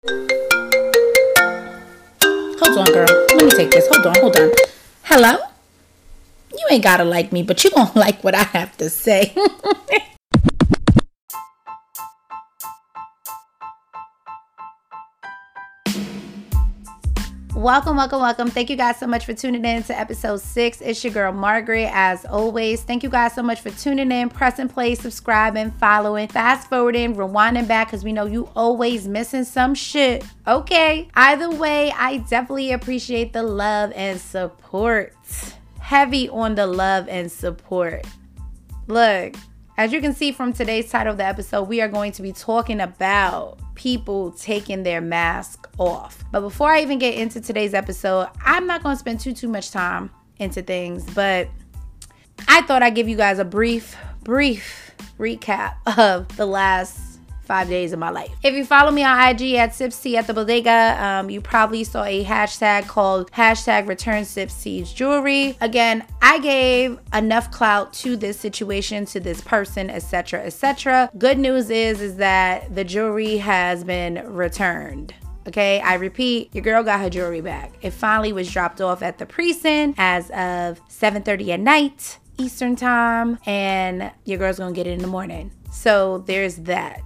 Hold on, girl. Let me take this. Hold on. Hello? You ain't gotta like me, but you gonna like what I have to say. Welcome. Thank you guys so much for tuning in to episode 6. It's your girl, Margaret, as always. Thank you guys so much for tuning in, pressing play, subscribing, following, fast forwarding, rewinding back, because we know you always missing some shit. Okay. Either way, I definitely appreciate the love and support. Heavy on the love and support. Look, as you can see from today's title of the episode, we are going to be talking about people taking their mask off. But before I even get into today's episode, I'm not going to spend too much time into things, but I thought I'd give you guys a brief recap of the last 5 days of my life. If you follow me on IG at Sipsy at the Bodega, you probably saw a hashtag called #ReturnSipsy's Jewelry. Again, I gave enough clout to this situation, to this person, etc. Good news is that the jewelry has been returned. Okay, I repeat, your girl got her jewelry back. It finally was dropped off at the precinct as of 7:30 at night Eastern time, and your girl's gonna get it in the morning. So there's that.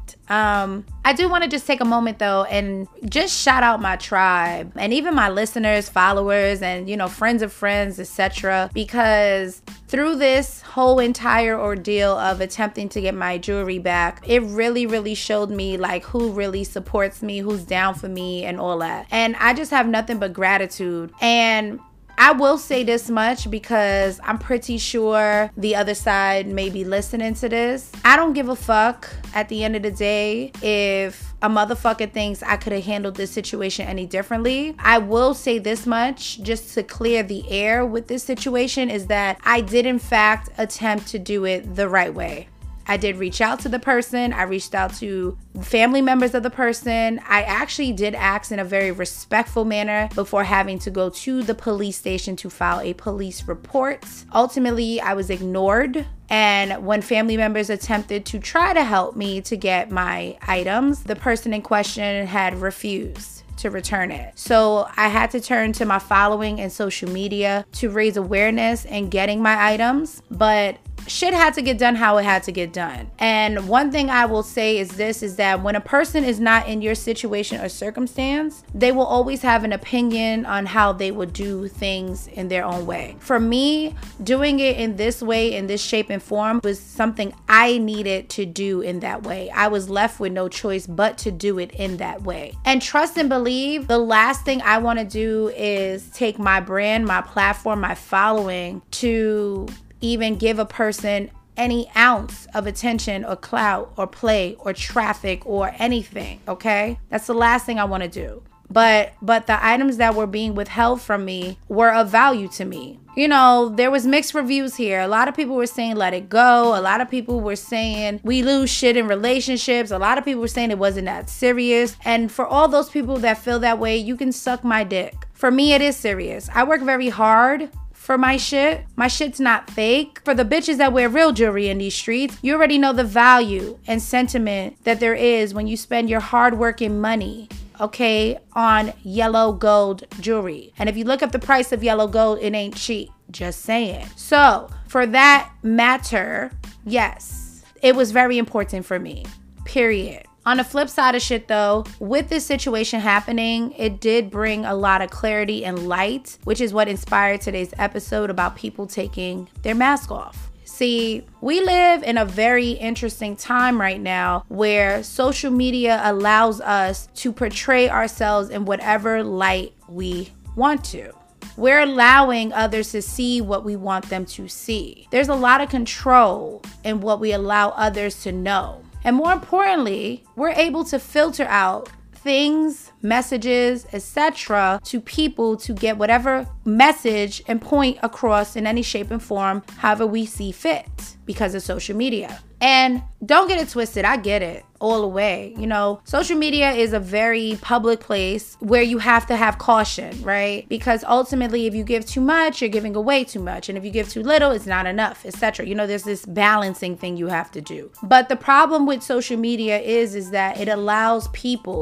I do want to just take a moment though and just shout out my tribe and even my listeners, followers, and friends of friends, etc. Because through this whole entire ordeal of attempting to get my jewelry back, it really showed me like who really supports me, who's down for me, and all that. And I just have nothing but gratitude. And I will say this much because I'm pretty sure the other side may be listening to this. I don't give a fuck at the end of the day if a motherfucker thinks I could have handled this situation any differently. I will say this much just to clear the air with this situation is that I did in fact attempt to do it the right way. I did reach out to the person. I reached out to family members of the person. I actually did ask in a very respectful manner before having to go to the police station to file a police report. Ultimately, I was ignored. And when family members attempted to try to help me to get my items, the person in question had refused to return it. So I had to turn to my following and social media to raise awareness in getting my items. But shit had to get done how it had to get done. And one thing I will say is this, is that when a person is not in your situation or circumstance, they will always have an opinion on how they will do things in their own way. For me, doing it in this way, in this shape and form, was something I needed to do in that way. I was left with no choice but to do it in that way. And trust and believe, the last thing I want to do is take my brand, my platform, my following to even give a person any ounce of attention or clout or play or traffic or anything, okay? That's the last thing I want to do. But the items that were being withheld from me were of value to me. There was mixed reviews here. A lot of people were saying let it go. A lot of people were saying we lose shit in relationships. A lot of people were saying it wasn't that serious. And for all those people that feel that way, you can suck my dick. For me, it is serious. I work very hard for my shit. My shit's not fake. For the bitches that wear real jewelry in these streets, you already know the value and sentiment that there is when you spend your hard-working money, okay, on yellow gold jewelry. And if you look up the price of yellow gold, it ain't cheap. Just saying. So, for that matter, yes, it was very important for me. Period. On the flip side of shit though, with this situation happening, it did bring a lot of clarity and light, which is what inspired today's episode about people taking their mask off. See, we live in a very interesting time right now where social media allows us to portray ourselves in whatever light we want to. We're allowing others to see what we want them to see. There's a lot of control in what we allow others to know. And more importantly, we're able to filter out things, messages, etc. to people to get whatever message and point across in any shape and form, however we see fit, because of social media. And don't get it twisted, I get it all the way. Social media is a very public place where you have to have caution, right? Because ultimately, if you give too much, you're giving away too much. And if you give too little, it's not enough, etc. There's this balancing thing you have to do. But the problem with social media is that it allows people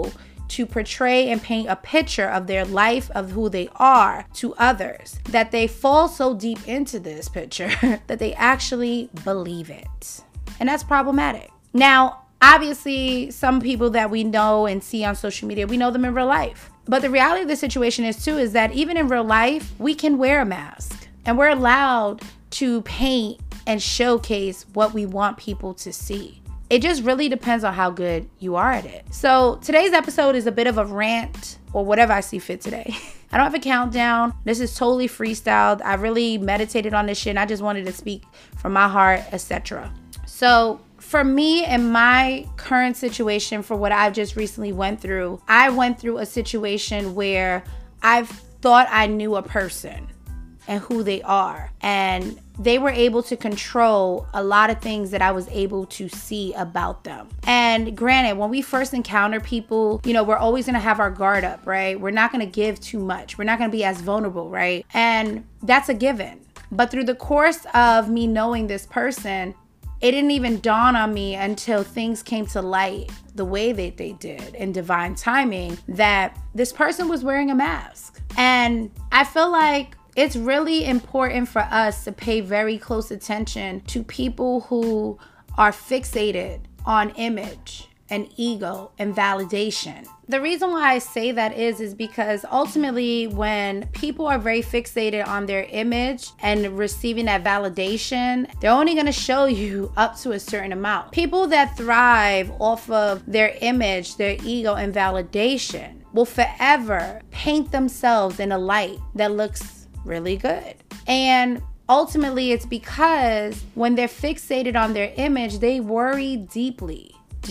to portray and paint a picture of their life, of who they are to others, that they fall so deep into this picture that they actually believe it. And that's problematic. Now, obviously, some people that we know and see on social media, we know them in real life. But the reality of the situation is that even in real life, we can wear a mask and we're allowed to paint and showcase what we want people to see. It just really depends on how good you are at it. So today's episode is a bit of a rant, or whatever I see fit today. I don't have a countdown. This is totally freestyled. I really meditated on this shit and I just wanted to speak from my heart, etc. So for me and my current situation, for what I've just recently went through, I went through a situation where I've thought I knew a person and who they are, and they were able to control a lot of things that I was able to see about them. And granted, when we first encounter people, you know, we're always gonna have our guard up, right? We're not gonna give too much. We're not gonna be as vulnerable, right? And that's a given. But through the course of me knowing this person, it didn't even dawn on me until things came to light the way that they did in divine timing, that this person was wearing a mask. And I feel like it's really important for us to pay very close attention to people who are fixated on image and ego and validation. The reason why I say that is because ultimately when people are very fixated on their image and receiving that validation, they're only going to show you up to a certain amount. People that thrive off of their image, their ego, and validation will forever paint themselves in a light that looks really good. And ultimately it's because when they're fixated on their image, they worry deeply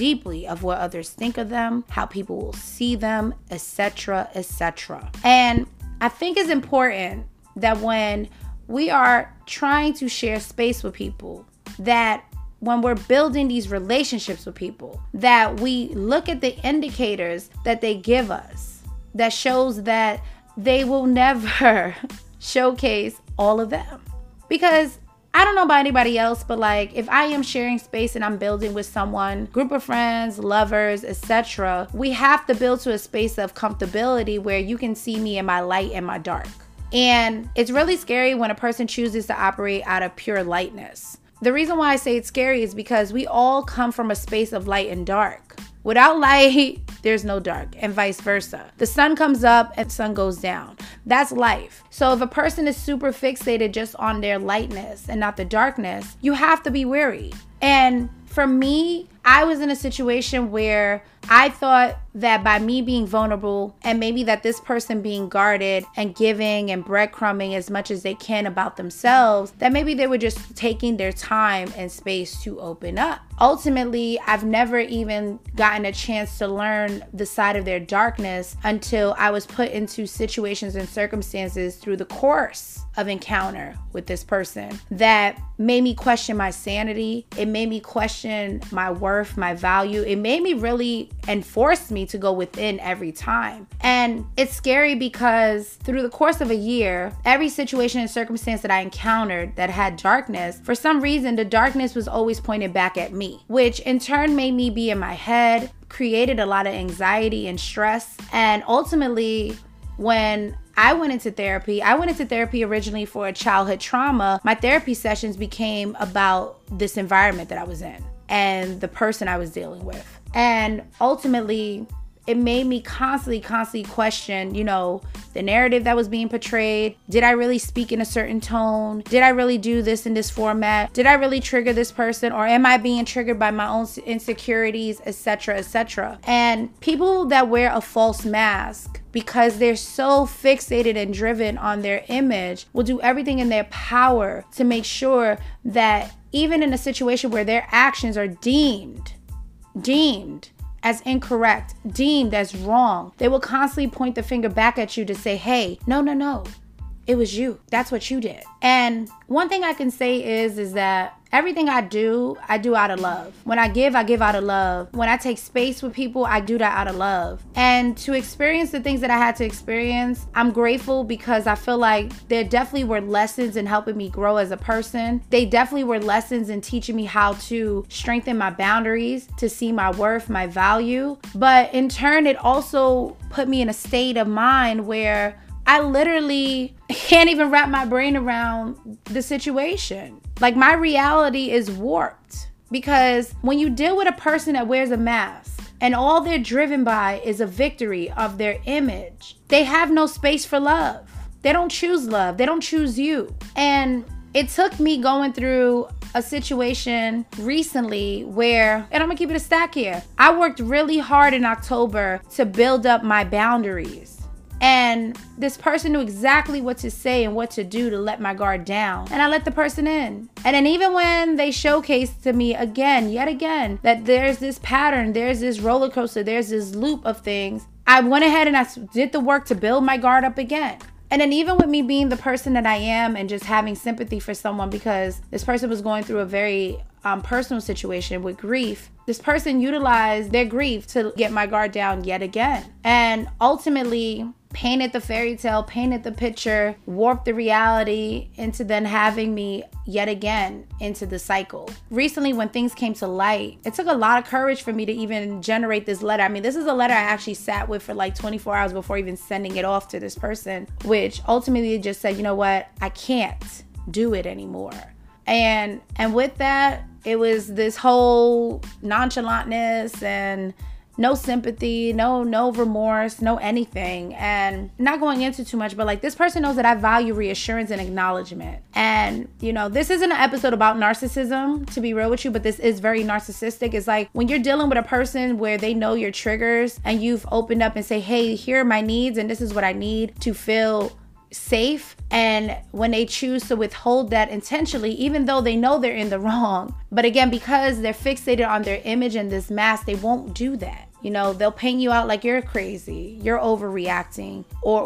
of what others think of them, how people will see them, etc., etc. And I think it's important that when we are trying to share space with people, that when we're building these relationships with people, that we look at the indicators that they give us that shows that they will never showcase all of them. Because I don't know about anybody else, but like if I am sharing space and I'm building with someone, group of friends, lovers, etc., we have to build to a space of comfortability where you can see me in my light and my dark. And it's really scary when a person chooses to operate out of pure lightness. The reason why I say it's scary is because we all come from a space of light and dark. Without light, there's no dark, and vice versa. The sun comes up and the sun goes down. That's life. So if a person is super fixated just on their lightness and not the darkness, you have to be wary. And for me, I was in a situation where I thought that by me being vulnerable and maybe that this person being guarded and giving and breadcrumbing as much as they can about themselves, that maybe they were just taking their time and space to open up. Ultimately, I've never even gotten a chance to learn the side of their darkness until I was put into situations and circumstances through the course of encounter with this person that made me question my sanity. It made me question my worth, my value. It made me really and forced me to go within every time. And it's scary because through the course of a year, every situation and circumstance that I encountered that had darkness, for some reason, the darkness was always pointed back at me, which in turn made me be in my head, created a lot of anxiety and stress. And ultimately, when I went into therapy originally for a childhood trauma. My therapy sessions became about this environment that I was in and the person I was dealing with. And ultimately, it made me constantly question, the narrative that was being portrayed. Did I really speak in a certain tone? Did I really do this in this format? Did I really trigger this person? Or am I being triggered by my own insecurities, etc., etc.? And people that wear a false mask because they're so fixated and driven on their image will do everything in their power to make sure that even in a situation where their actions are deemed as incorrect, deemed as wrong, they will constantly point the finger back at you to say, hey, no, it was you. That's what you did. And one thing I can say is that Everything I do out of love. When I give out of love. When I take space with people, I do that out of love. And to experience the things that I had to experience, I'm grateful because I feel like there definitely were lessons in helping me grow as a person. They definitely were lessons in teaching me how to strengthen my boundaries, to see my worth, my value. But in turn, it also put me in a state of mind where I literally can't even wrap my brain around the situation. Like, my reality is warped because when you deal with a person that wears a mask and all they're driven by is a victory of their image, they have no space for love. They don't choose love. They don't choose you. And it took me going through a situation recently where, and I'm gonna keep it a stack here, I worked really hard in October to build up my boundaries. And this person knew exactly what to say and what to do to let my guard down. And I let the person in. And then even when they showcased to me yet again, that there's this pattern, there's this roller coaster, there's this loop of things, I went ahead and I did the work to build my guard up again. And then even with me being the person that I am and just having sympathy for someone because this person was going through a very personal situation with grief, this person utilized their grief to get my guard down yet again. And ultimately painted the fairy tale, painted the picture, warped the reality into then having me yet again into the cycle. Recently, when things came to light, it took a lot of courage for me to even generate this letter. I mean, this is a letter I actually sat with for like 24 hours before even sending it off to this person, which ultimately just said, you know what, I can't do it anymore. And with that, it was this whole nonchalantness and no sympathy, no remorse, no anything. And not going into too much, but like, this person knows that I value reassurance and acknowledgement. And you know, this isn't an episode about narcissism, to be real with you, but this is very narcissistic. It's like when you're dealing with a person where they know your triggers and you've opened up and say, hey, here are my needs and this is what I need to feel safe. And when they choose to withhold that intentionally, even though they know they're in the wrong, but again, because they're fixated on their image and this mask, they won't do that. You know, they'll paint you out like you're crazy, you're overreacting,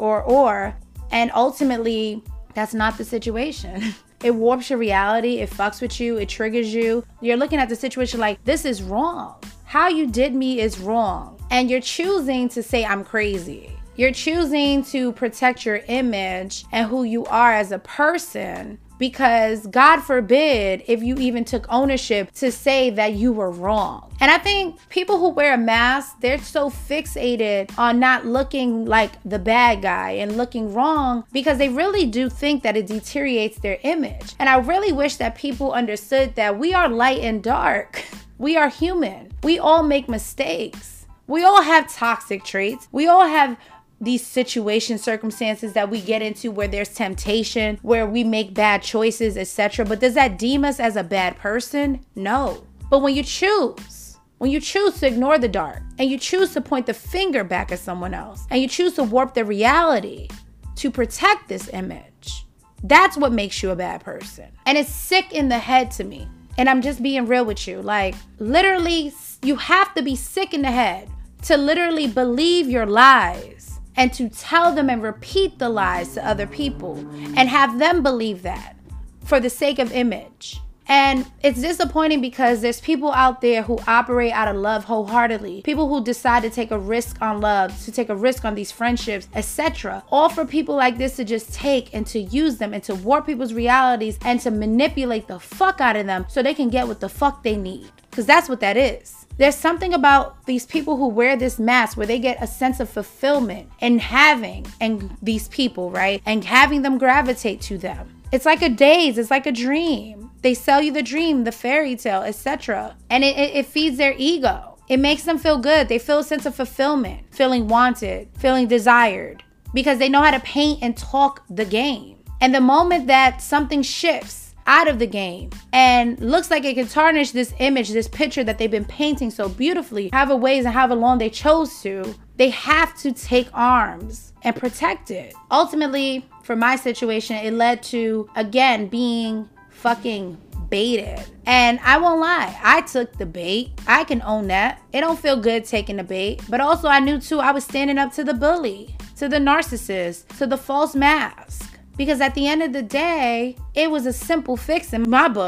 or, and ultimately that's not the situation. It warps your reality, it fucks with you, it triggers you. You're looking at the situation like, this is wrong. How you did me is wrong. And you're choosing to say I'm crazy. You're choosing to protect your image and who you are as a person because God forbid if you even took ownership to say that you were wrong. And I think people who wear a mask, they're so fixated on not looking like the bad guy and looking wrong because they really do think that it deteriorates their image. And I really wish that people understood that we are light and dark. We are human. We all make mistakes. We all have toxic traits. We all have these circumstances that we get into where there's temptation, where we make bad choices, etc. But does that deem us as a bad person? No. But when you choose to ignore the dark and you choose to point the finger back at someone else and you choose to warp the reality to protect this image, that's what makes you a bad person. And it's sick in the head to me. And I'm just being real with you. Like, literally, you have to be sick in the head to literally believe your lies and to tell them and repeat the lies to other people and have them believe that for the sake of image. And it's disappointing because there's people out there who operate out of love wholeheartedly. People who decide to take a risk on love, to take a risk on these friendships, etc. All for people like this to just take and to use them and to warp people's realities and to manipulate the fuck out of them so they can get what the fuck they need. Because that's what that is. There's something about these people who wear this mask where they get a sense of fulfillment in having and these people, right? And having them gravitate to them. It's like a daze, it's like a dream. They sell you the dream, the fairy tale, etc. And it feeds their ego. It makes them feel good. They feel a sense of fulfillment, feeling wanted, feeling desired, because they know how to paint and talk the game. And the moment that something shifts out of the game and looks like it can tarnish this image, this picture that they've been painting so beautifully, however ways and however long they chose to, they have to take arms and protect it. Ultimately, for my situation, it led to, again, being fucking baited. And I won't lie, I took the bait. I can own that. It don't feel good taking the bait. But also I knew too, I was standing up to the bully, to the narcissist, to the false mask. Because at the end of the day, it was a simple fix in my book.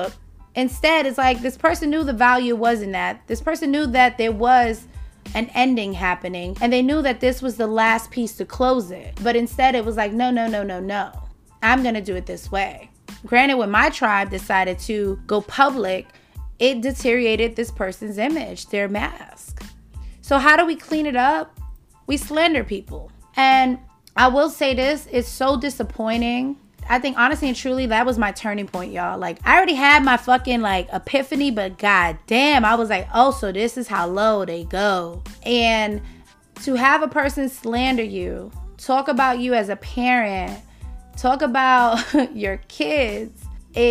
Instead, it's like this person knew the value was in that. This person knew that there was an ending happening, and they knew that this was the last piece to close it. But instead, it was like, no. I'm going to do it this way. Granted, when my tribe decided to go public, it deteriorated this person's image, their mask. So how do we clean it up? We slander people. And I will say this, it's so disappointing. I think honestly and truly, that was my turning point, y'all. Like, I already had my fucking like epiphany, but god damn, I was like, oh, so this is how low they go. And to have a person slander you, talk about you as a parent, talk about your kids,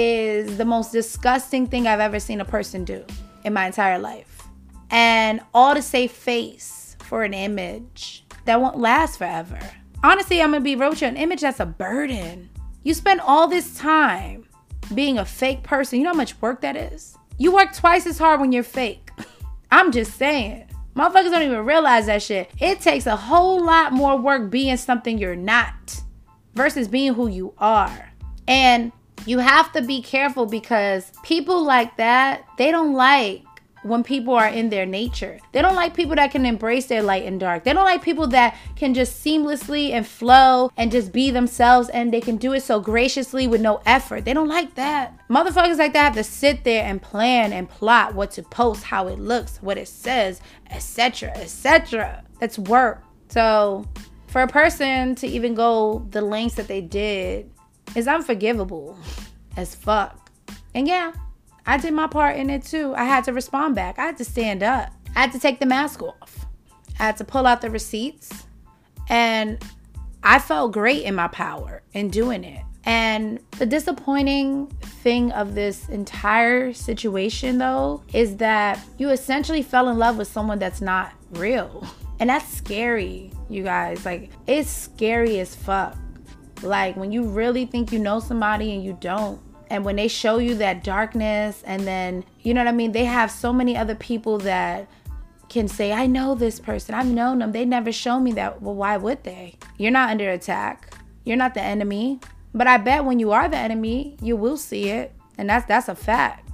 is the most disgusting thing I've ever seen a person do in my entire life. And all to save face for an image that won't last forever. Honestly, I'm gonna be real with you, an image that's a burden. You spend all this time being a fake person. You know how much work that is? You work twice as hard when you're fake. I'm just saying. Motherfuckers don't even realize that shit. It takes a whole lot more work being something you're not versus being who you are. And you have to be careful because people like that, they don't like when people are in their nature. They don't like people that can embrace their light and dark. They don't like people that can just seamlessly and flow and just be themselves, and they can do it so graciously with no effort. They don't like that. Motherfuckers like that have to sit there and plan and plot what to post, how it looks, what it says, etc., etc. That's work. So for a person to even go the lengths that they did is unforgivable as fuck. And yeah, I did my part in it too. I had to respond back. I had to stand up. I had to take the mask off. I had to pull out the receipts. And I felt great in my power in doing it. And the disappointing thing of this entire situation, though, is that you essentially fell in love with someone that's not real. And that's scary, you guys. Like, it's scary as fuck. Like, when you really think you know somebody and you don't. And when they show you that darkness, and then, you know what I mean? They have so many other people that can say, I know this person. I've known them. They never show me that. Well, why would they? You're not under attack. You're not the enemy. But I bet when you are the enemy, you will see it. And that's a fact.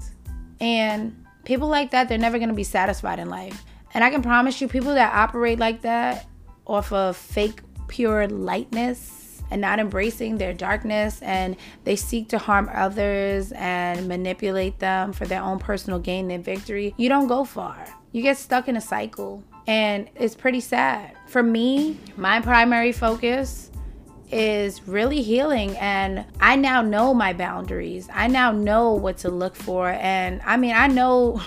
And people like that, they're never going to be satisfied in life. And I can promise you, people that operate like that off of fake, pure lightness, and not embracing their darkness, and they seek to harm others and manipulate them for their own personal gain and victory, you don't go far. You get stuck in a cycle, and it's pretty sad. For me, my primary focus is really healing, and I now know my boundaries. I now know what to look for, and I mean, I know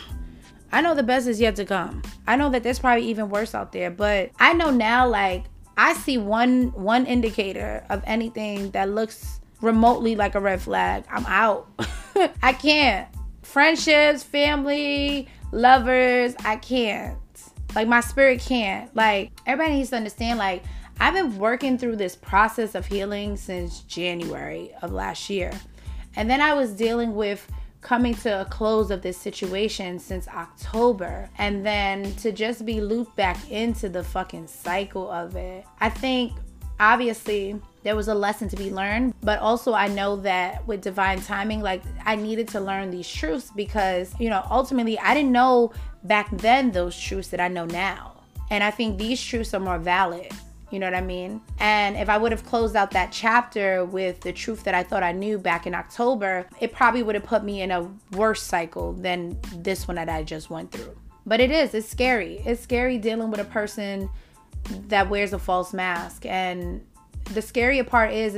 the best is yet to come. I know that there's probably even worse out there, but I know now, like, I see one indicator of anything that looks remotely like a red flag, I'm out. I can't. Friendships, family, lovers, I can't. Like, my spirit can't. Like, everybody needs to understand, like, I've been working through this process of healing since January of last year. And then I was dealing with coming to a close of this situation since October, and then to just be looped back into the fucking cycle of it. I think obviously there was a lesson to be learned, but also I know that with divine timing, like, I needed to learn these truths because, you know, ultimately I didn't know back then those truths that I know now. And I think these truths are more valid. You know what I mean? And if I would have closed out that chapter with the truth that I thought I knew back in October, it probably would have put me in a worse cycle than this one that I just went through. But it's scary. It's scary dealing with a person that wears a false mask. And the scarier part is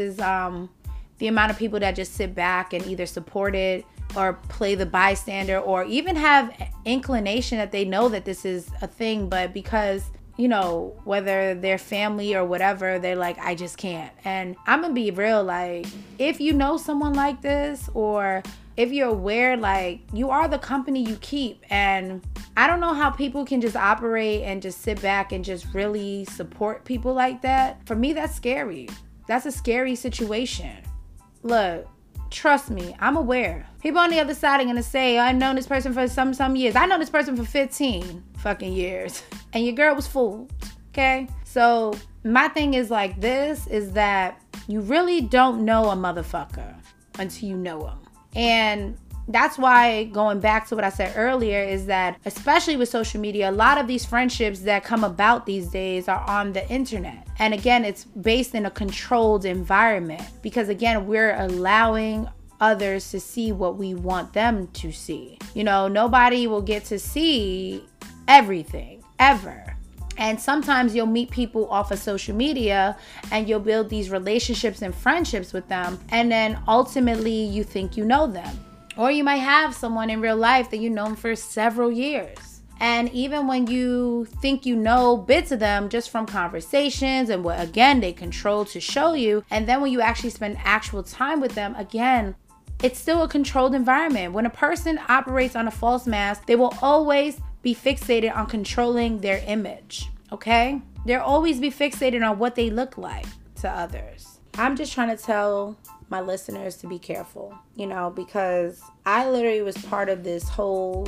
the amount of people that just sit back and either support it or play the bystander, or even have inclination that they know that this is a thing, but because, you know, whether they're family or whatever, they're like, I just can't. And I'm gonna be real, like, if you know someone like this, or if you're aware, like, you are the company you keep. And I don't know how people can just operate and just sit back and just really support people like that. For me, that's scary. That's a scary situation. Look, trust me, I'm aware. People on the other side are gonna say, I've known this person for some years. I know this person for 15 fucking years. And your girl was fooled, okay? So my thing is like this, is that you really don't know a motherfucker until you know him. And that's why, going back to what I said earlier, is that especially with social media, a lot of these friendships that come about these days are on the internet. And again, it's based in a controlled environment because again, we're allowing others to see what we want them to see. You know, nobody will get to see everything ever. And sometimes you'll meet people off of social media and you'll build these relationships and friendships with them. And then ultimately you think you know them. Or you might have someone in real life that you've known for several years. And even when you think you know bits of them just from conversations and what, again, they control to show you. And then when you actually spend actual time with them, again, it's still a controlled environment. When a person operates on a false mask, they will always be fixated on controlling their image, okay? They'll always be fixated on what they look like to others. I'm just trying to tell my listeners to be careful, you know, because I literally was part of this whole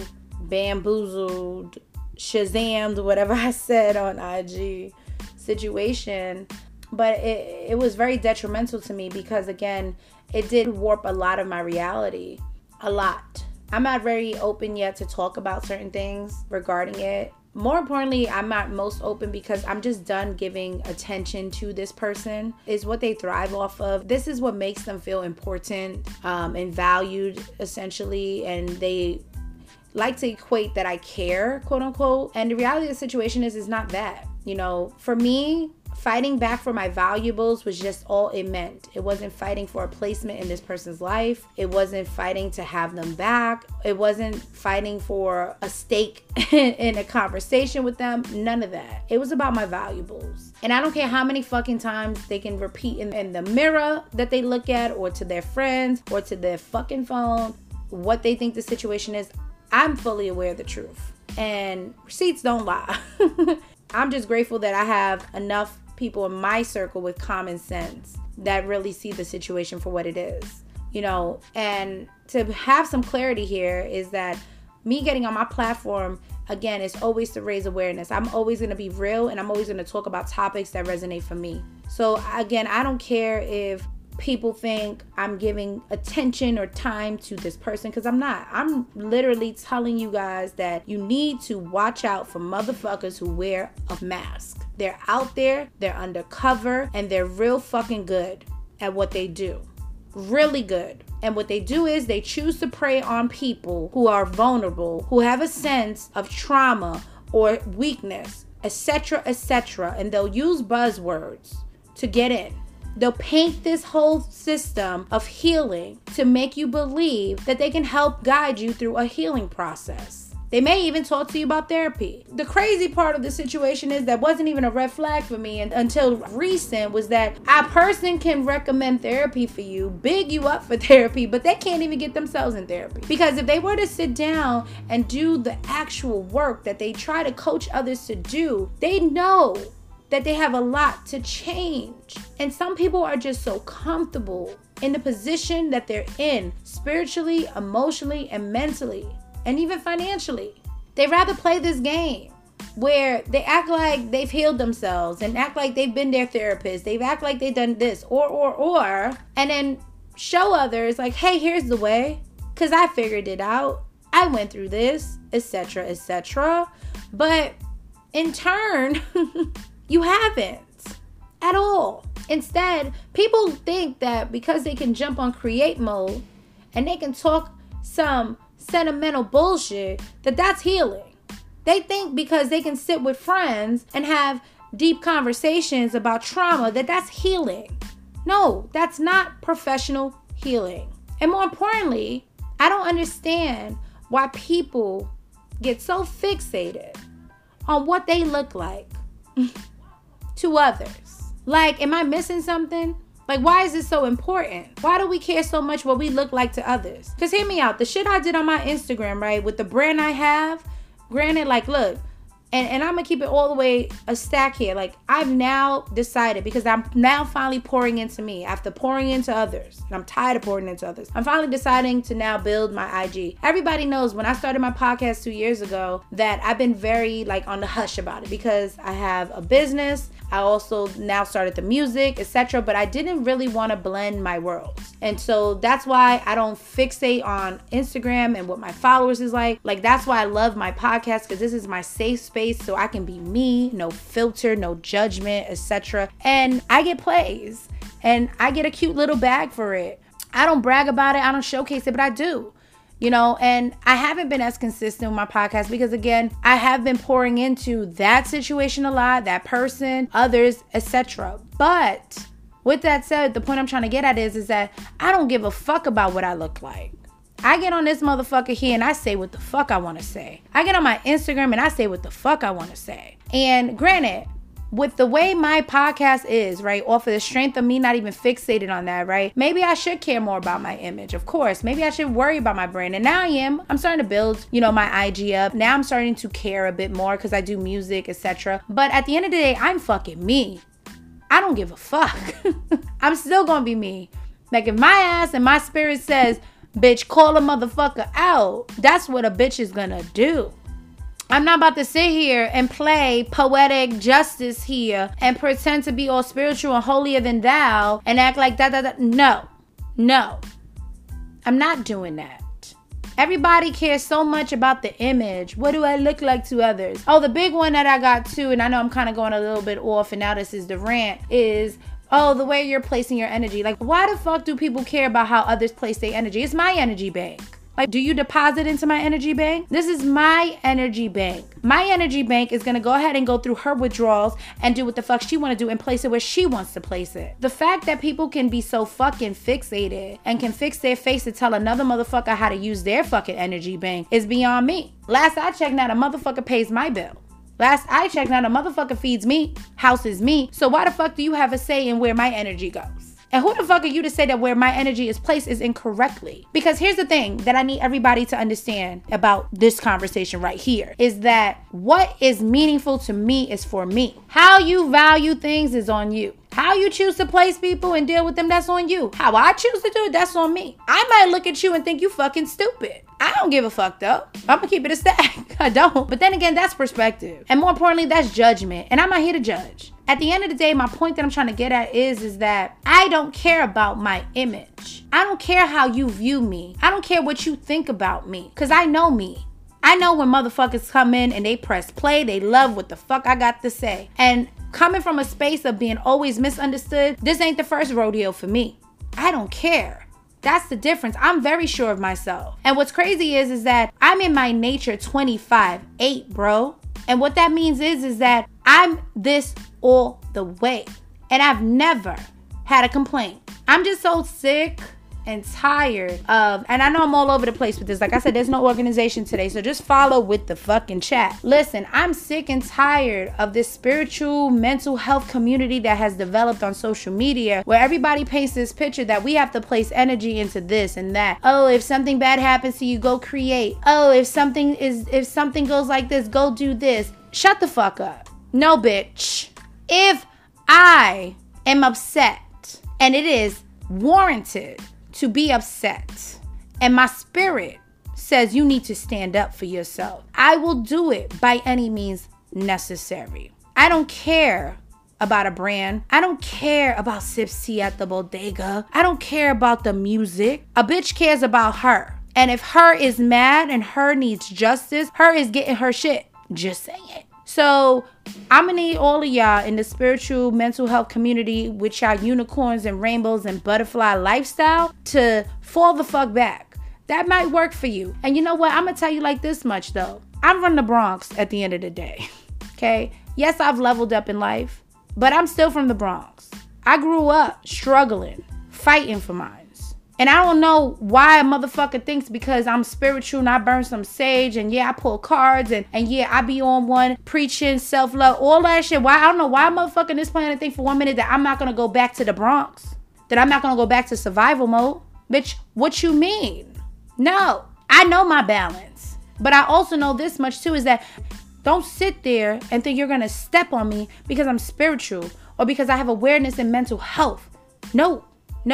bamboozled, Shazammed, whatever I said on IG situation. But it was very detrimental to me because, again, it did warp a lot of my reality, a lot. I'm not very open yet to talk about certain things regarding it. More importantly, I'm not most open because I'm just done giving attention to this person. It's what they thrive off of. This is what makes them feel important and valued, essentially. And they like to equate that I care, quote unquote. And the reality of the situation is not that. You know, for me, fighting back for my valuables was just all it meant. It wasn't fighting for a placement in this person's life. It wasn't fighting to have them back. It wasn't fighting for a stake in a conversation with them. None of that. It was about my valuables. And I don't care how many fucking times they can repeat in the mirror that they look at, or to their friends, or to their fucking phone, what they think the situation is. I'm fully aware of the truth. And receipts don't lie. I'm just grateful that I have enough people in my circle with common sense that really see the situation for what it is, you know. And to have some clarity here is that me getting on my platform, again, is always to raise awareness. I'm always going to be real, and I'm always going to talk about topics that resonate for me. So again, I don't care if people think I'm giving attention or time to this person, because I'm not. I'm literally telling you guys that you need to watch out for motherfuckers who wear a mask. They're out there, they're undercover, and they're real fucking good at what they do. Really good. And what they do is they choose to prey on people who are vulnerable, who have a sense of trauma or weakness, etc., etc. And they'll use buzzwords to get in. They'll paint this whole system of healing to make you believe that they can help guide you through a healing process. They may even talk to you about therapy. The crazy part of the situation is that wasn't even a red flag for me until recent, was that a person can recommend therapy for you, big you up for therapy, but they can't even get themselves in therapy. Because if they were to sit down and do the actual work that they try to coach others to do, they know that they have a lot to change. And some people are just so comfortable in the position that they're in, spiritually, emotionally, and mentally, and even financially. They rather play this game where they act like they've healed themselves and act like they've been their therapist. They act like they've done this or, and then show others like, hey, here's the way, because I figured it out. I went through this, etc., etc. But in turn, you haven't at all. Instead, people think that because they can jump on create mode and they can talk some sentimental bullshit, that that's healing. They think because they can sit with friends and have deep conversations about trauma, that that's healing. No, that's not professional healing. And more importantly, I don't understand why people get so fixated on what they look like to others. Like, am I missing something? Like, why is this so important? Why do we care so much what we look like to others? Because hear me out. The shit I did on my Instagram, right, with the brand I have, granted, like, look, And I'm gonna keep it all the way a stack here. Like, I've now decided, because I'm now finally pouring into me after pouring into others, and I'm tired of pouring into others. I'm finally deciding to now build my IG. Everybody knows when I started my podcast 2 years ago that I've been very like on the hush about it, because I have a business. I also now started the music, etc. But I didn't really want to blend my worlds. And so that's why I don't fixate on Instagram and what my followers is like. Like, that's why I love my podcast, because this is my safe space so I can be me, no filter, no judgment, etc. And I get plays and I get a cute little bag for it. I don't brag about it. I don't showcase it, but I do. You know, and I haven't been as consistent with my podcast because, again, I have been pouring into that situation a lot, that person, others, etc. But with that said, the point I'm trying to get at is that I don't give a fuck about what I look like. I get on this motherfucker here and I say what the fuck I want to say. I get on my Instagram and I say what the fuck I want to say. And granted, with the way my podcast is, right, off of the strength of me not even fixated on that, right, maybe I should care more about my image, of course. Maybe I should worry about my brand. And now I'm starting to build, you know, my IG up. Now I'm starting to care a bit more because I do music, etc. But at the end of the day, I'm fucking me. I don't give a fuck. I'm still gonna be me. Like, if my ass and my spirit says, bitch, call a motherfucker out, that's what a bitch is gonna do. I'm not about to sit here and play poetic justice here and pretend to be all spiritual and holier than thou and act like that. No. I'm not doing that. Everybody cares so much about the image. What do I look like to others? Oh, the big one that I got too, and I know I'm kind of going a little bit off, and now this is the rant, is, oh, the way you're placing your energy. Like, why the fuck do people care about how others place their energy? It's my energy bank. Like, do you deposit into my energy bank? This is my energy bank. My energy bank is going to go ahead and go through her withdrawals and do what the fuck she want to do and place it where she wants to place it. The fact that people can be so fucking fixated and can fix their face to tell another motherfucker how to use their fucking energy bank is beyond me. Last I checked, not a motherfucker pays my bill. Last I checked, not a motherfucker feeds me, houses me. So why the fuck do you have a say in where my energy goes? And who the fuck are you to say that where my energy is placed is incorrectly? Because here's the thing that I need everybody to understand about this conversation right here, is that what is meaningful to me is for me. How you value things is on you. How you choose to place people and deal with them, that's on you. How I choose to do it, that's on me. I might look at you and think you fucking stupid. I don't give a fuck though. I'm gonna keep it a stack. I don't. But then again, that's perspective. And more importantly, that's judgment. And I'm not here to judge. At the end of the day, my point that I'm trying to get at is that I don't care about my image. I don't care how you view me. I don't care what you think about me, because I know me. I know when motherfuckers come in and they press play, they love what the fuck I got to say. And coming from a space of being always misunderstood, this ain't the first rodeo for me. I don't care. That's the difference. I'm very sure of myself. And what's crazy is that I'm in my nature 25/8, bro. And what that means is that I'm this all the way. And I've never had a complaint. I'm just so sick and tired of, and I know I'm all over the place with this. Like I said, there's no organization today, so just follow with the fucking chat. Listen, I'm sick and tired of this spiritual mental health community that has developed on social media, where everybody paints this picture that we have to place energy into this and that. Oh, if something bad happens to you, go create. Oh, if something goes like this, go do this. Shut the fuck up. No, bitch. If I am upset, and it is warranted to be upset, and my spirit says you need to stand up for yourself, I will do it by any means necessary. I don't care about a brand. I don't care about Sips Tea at the bodega. I don't care about the music. A bitch cares about her. And if her is mad and her needs justice, her is getting her shit. Just saying it. So I'm gonna need all of y'all in the spiritual mental health community with y'all unicorns and rainbows and butterfly lifestyle to fall the fuck back. That might work for you. And you know what? I'm gonna tell you like this much though. I'm from the Bronx at the end of the day. Okay? Yes, I've leveled up in life, but I'm still from the Bronx. I grew up struggling, fighting for mine. And I don't know why a motherfucker thinks because I'm spiritual and I burn some sage and yeah, I pull cards and yeah, I be on one preaching self-love, all that shit. Why? I don't know why a motherfucker in this planet think for 1 minute that I'm not going to go back to the Bronx, that I'm not going to go back to survival mode. Bitch, what you mean? No, I know my balance. But I also know this much too, is that Don't sit there and think you're going to step on me because I'm spiritual or because I have awareness in mental health. No,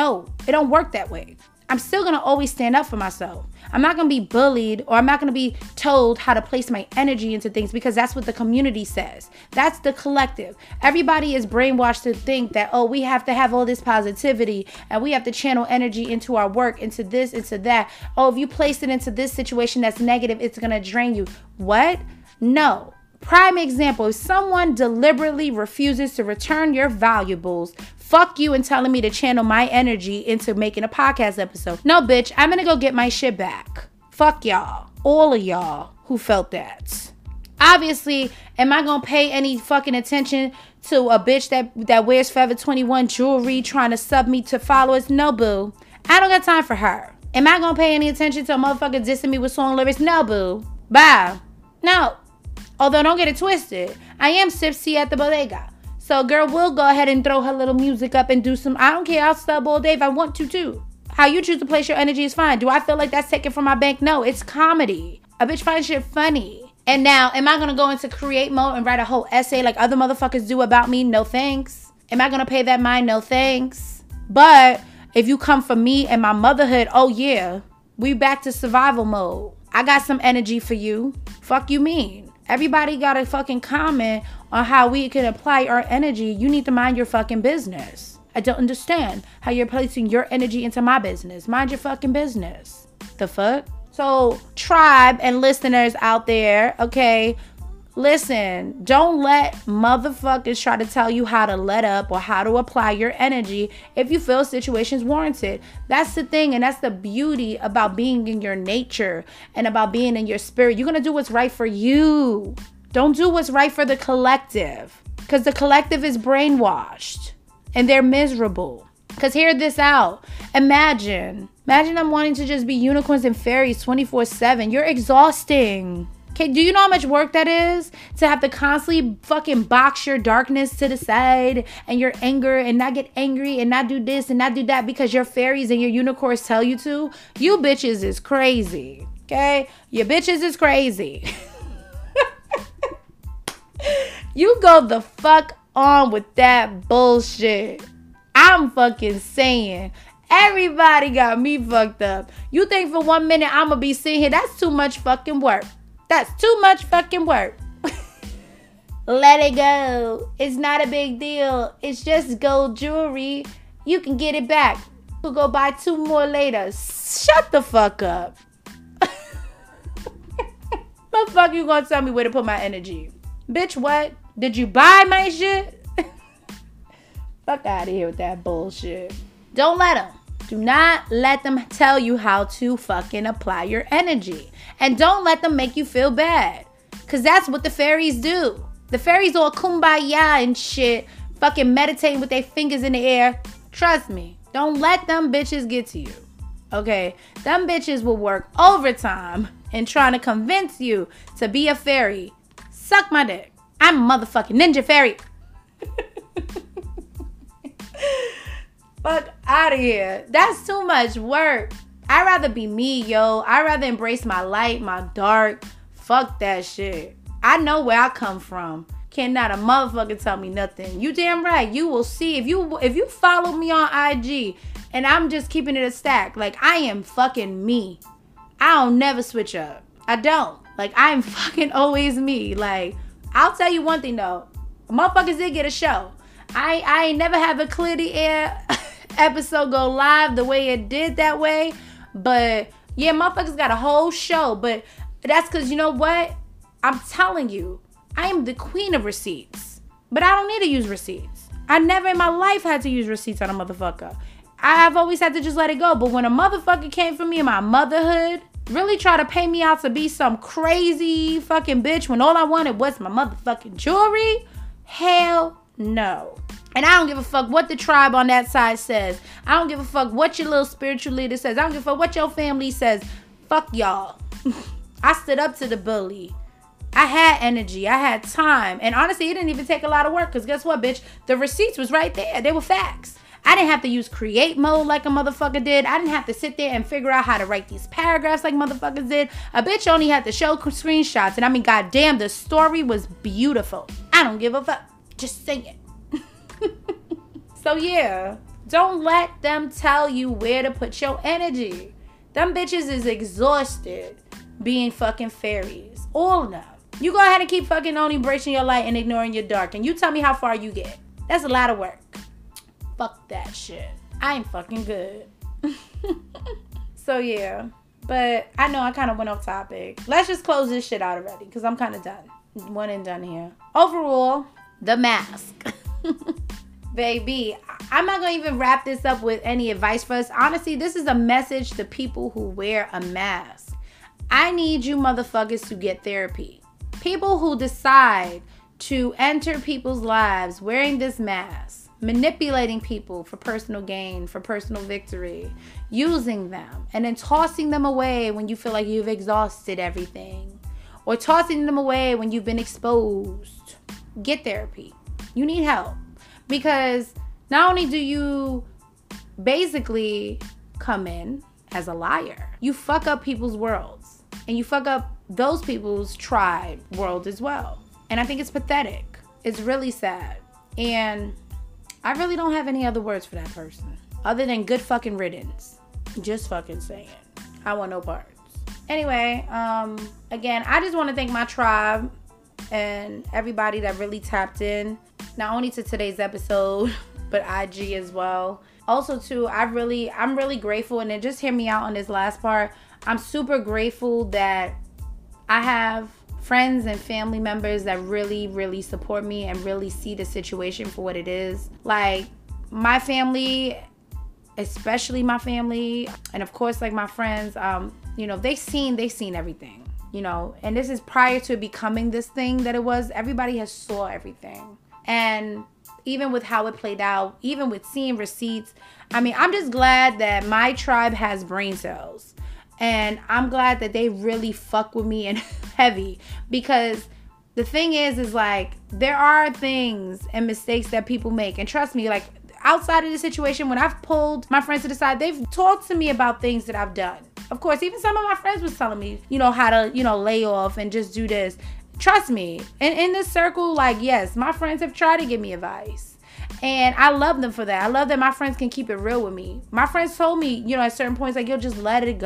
it don't work that way. I'm still going to always stand up for myself. I'm not going to be bullied or I'm not going to be told how to place my energy into things because that's what the community says. That's the collective. Everybody is brainwashed to think that, oh, we have to have all this positivity and we have to channel energy into our work, into this, into that. Oh, if you place it into this situation that's negative, it's going to drain you. What? No. Prime example, if someone deliberately refuses to return your valuables, fuck you and telling me to channel my energy into making a podcast episode. No, bitch, I'm gonna go get my shit back. Fuck y'all. All of y'all who felt that. Obviously, am I gonna pay any fucking attention to a bitch that wears Forever 21 jewelry trying to sub me to followers? No, boo. I don't got time for her. Am I gonna pay any attention to a motherfucker dissing me with song lyrics? No, boo. Bye. No. Although, don't get it twisted. I am Sipsy at the bodega. So, girl will go ahead and throw her little music up and do some... I don't care. I'll stub all day if I want to, too. How you choose to place your energy is fine. Do I feel like that's taken from my bank? No, it's comedy. A bitch finds shit funny. And now, am I going to go into create mode and write a whole essay like other motherfuckers do about me? No, thanks. Am I going to pay that mind? No, thanks. But if you come for me and my motherhood, oh, yeah. We back to survival mode. I got some energy for you. Fuck you mean. Everybody got to fucking comment on how we can apply our energy. You need to mind your fucking business. I don't understand how you're placing your energy into my business. Mind your fucking business. The fuck? So, tribe and listeners out there, okay, listen, don't let motherfuckers try to tell you how to let up or how to apply your energy if you feel situations warranted. That's the thing, and that's the beauty about being in your nature and about being in your spirit. You're going to do what's right for you. Don't do what's right for the collective, because the collective is brainwashed and they're miserable. Because hear this out. Imagine I'm wanting to just be unicorns and fairies 24/7. You're exhausting. Okay, do you know how much work that is? To have to constantly fucking box your darkness to the side and your anger and not get angry and not do this and not do that because your fairies and your unicorns tell you to? You bitches is crazy. Okay? Your bitches is crazy. You go the fuck on with that bullshit. I'm fucking saying. Everybody got me fucked up. You think for 1 minute I'm gonna be sitting here? That's too much fucking work. That's too much fucking work. Let it go. It's not a big deal. It's just gold jewelry. You can get it back. We'll go buy 2 more later. Shut the fuck up. The fuck you gonna tell me where to put my energy? Bitch, what? Did you buy my shit? Fuck out of here with that bullshit. Don't let them. Do not let them tell you how to fucking apply your energy. And don't let them make you feel bad. Because that's what the fairies do. The fairies all kumbaya and shit, fucking meditating with their fingers in the air. Trust me. Don't let them bitches get to you. Okay? Them bitches will work overtime in trying to convince you to be a fairy. Suck my dick. I'm a motherfucking ninja fairy. Fuck out of here. That's too much work. I'd rather be me, yo. I'd rather embrace my light, my dark. Fuck that shit. I know where I come from. Cannot a motherfucker tell me nothing. You damn right. You will see. If you follow me on IG and I'm just keeping it a stack, like I am fucking me. I don't never switch up. I don't. Like I'm fucking always me. Like I'll tell you one thing though. Motherfuckers did get a show. I ain't never have a Clear the Air episode go live the way it did that way. But yeah, motherfuckers got a whole show. But that's because you know what? I'm telling you, I am the queen of receipts. But I don't need to use receipts. I never in my life had to use receipts on a motherfucker. I've always had to just let it go. But when a motherfucker came for me in my motherhood, really try to pay me out to be some crazy fucking bitch when all I wanted was my motherfucking jewelry, hell no. And I don't give a fuck what the tribe on that side says. I don't give a fuck what your little spiritual leader says. I don't give a fuck what your family says. Fuck y'all. I stood up to the bully. I had energy. I had time. And honestly, it didn't even take a lot of work. Because guess what, bitch? The receipts was right there. They were facts. I didn't have to use create mode like a motherfucker did. I didn't have to sit there and figure out how to write these paragraphs like motherfuckers did. A bitch only had to show screenshots. And I mean, goddamn, the story was beautiful. I don't give a fuck. Just sing it. So yeah, don't let them tell you where to put your energy. Them bitches is exhausted being fucking fairies. All of them. You go ahead and keep fucking only embracing your light and ignoring your dark. And you tell me how far you get. That's a lot of work. Fuck that shit. I ain't fucking good. So yeah. But I know I kind of went off topic. Let's just close this shit out already. Because I'm kind of done. One and done here. Overall, the mask. Baby, I'm not going to even wrap this up with any advice for us. Honestly, this is a message to people who wear a mask. I need you motherfuckers to get therapy. People who decide to enter people's lives wearing this mask, manipulating people for personal gain, for personal victory, using them, and then tossing them away when you feel like you've exhausted everything, or tossing them away when you've been exposed. Get therapy. You need help. Because not only do you basically come in as a liar, you fuck up people's worlds. And you fuck up those people's tribe world as well. And I think it's pathetic. It's really sad. And I really don't have any other words for that person. Other than good fucking riddance. Just fucking saying. I want no parts. Anyway, again, I just want to thank my tribe and everybody that really tapped in. Not only to today's episode, but IG as well. Also, too, I'm really grateful. And then just hear me out on this last part. I'm super grateful that I have friends and family members that really, really support me and really see the situation for what it is. Like, my family, especially my family, and of course, like my friends, you know, they've seen everything, you know. And this is prior to becoming this thing that it was. Everybody has saw everything. And even with how it played out, even with seeing receipts, I mean, I'm just glad that my tribe has brain cells. And I'm glad that they really fuck with me and heavy. Because the thing is like, there are things and mistakes that people make. And trust me, like, outside of the situation, when I've pulled my friends to the side, they've talked to me about things that I've done. Of course, even some of my friends was telling me, you know, how to, you know, lay off and just do this. Trust me, in this circle, like, yes, my friends have tried to give me advice. And I love them for that. I love that my friends can keep it real with me. My friends told me, you know, at certain points, like, yo, just let it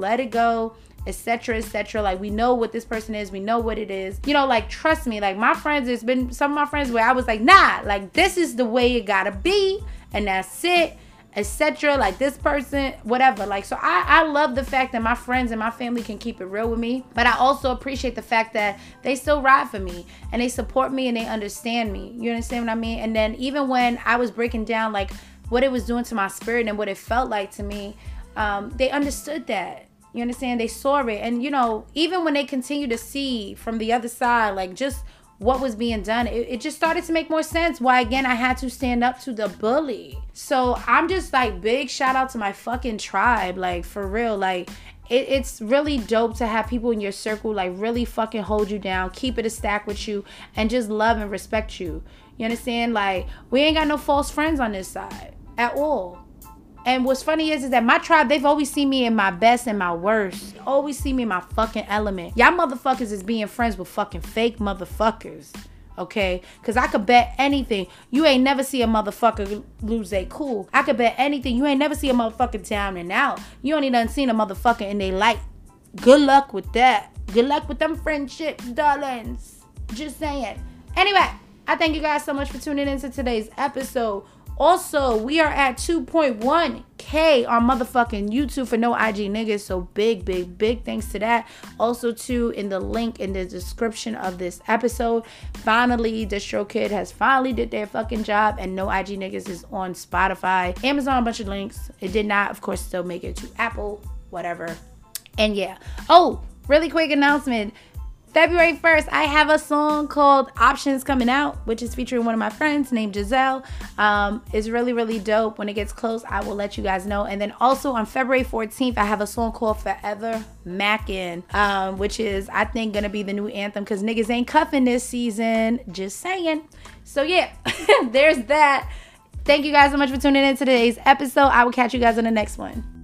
go, etc., etc. Like, we know what this person is. We know what it is. You know, like, trust me. Like, my friends, there's been some of my friends where I was like, nah, like, this is the way it gotta be. And that's it. Etc. Like, this person, whatever. Like, so I love the fact that my friends and my family can keep it real with me. But I also appreciate the fact that they still ride for me and they support me and they understand me. You understand what I mean? And then even when I was breaking down like what it was doing to my spirit and what it felt like to me, they understood that. You understand? They saw it. And, you know, even when they continue to see from the other side, like, just what was being done, it just started to make more sense why, again, I had to stand up to the bully. So I'm just like, big shout out to my fucking tribe. Like, for real, like, it's really dope to have people in your circle like really fucking hold you down, keep it a stack with you, and just love and respect you. You understand? Like, we ain't got no false friends on this side at all. And what's funny is that my tribe, they've always seen me in my best and my worst. Always see me in my fucking element. Y'all motherfuckers is being friends with fucking fake motherfuckers. Okay? Because I could bet anything. You ain't never see a motherfucker lose their cool. I could bet anything. You ain't never see a motherfucker down and out. You only done seen a motherfucker in their light. Good luck with that. Good luck with them friendships, darlings. Just saying. Anyway, I thank you guys so much for tuning into today's episode. Also, we are at 2.1K on motherfucking YouTube for No IG Niggas. So big thanks to that. Also, too, in the link in the description of this episode, finally, DistroKid has finally did their fucking job. And No IG Niggas is on Spotify, Amazon, a bunch of links. It did not, of course, still make it to Apple, whatever. And yeah. Oh, really quick announcement. February 1st, I have a song called Options coming out, which is featuring one of my friends named Giselle. It's really dope. When it gets close, I will let you guys know. And then also on February 14th, I have a song called Forever Mackin', which is, I think, gonna be the new anthem because niggas ain't cuffing this season. Just saying. So yeah, there's that. Thank you guys so much for tuning in to today's episode. I will catch you guys in the next one.